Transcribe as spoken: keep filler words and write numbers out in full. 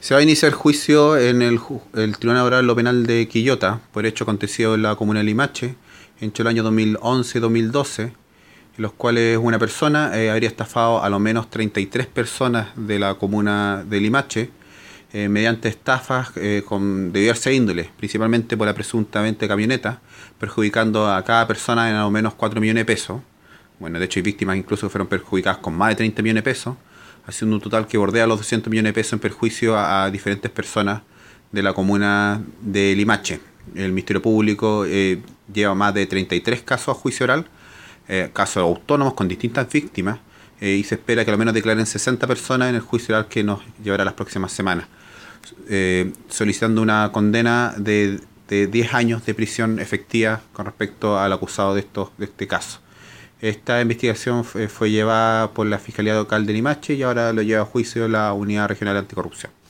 Se va a iniciar juicio en el, el Tribunal Oral Lo Penal de Quillota por hecho acontecido en la comuna de Limache entre el año dos mil once y dos mil doce, en los cuales una persona eh, habría estafado a lo menos treinta y tres personas de la comuna de Limache eh, mediante estafas eh, con, de diversa índole, principalmente por la presuntamente camioneta, perjudicando a cada persona en al menos cuatro millones de pesos. Bueno, de hecho hay víctimas incluso que fueron perjudicadas con más de treinta millones de pesos, haciendo un total que bordea los doscientos millones de pesos en perjuicio a, a diferentes personas de la comuna de Limache. El Ministerio Público eh, lleva más de treinta y tres casos a juicio oral, eh, casos autónomos con distintas víctimas, eh, y se espera que al menos declaren sesenta personas en el juicio oral que nos llevará las próximas semanas, eh, solicitando una condena de, de diez años de prisión efectiva con respecto al acusado de, estos, de este caso. Esta investigación fue, fue llevada por la Fiscalía Local de Limache y ahora lo lleva a juicio la Unidad Regional Anticorrupción.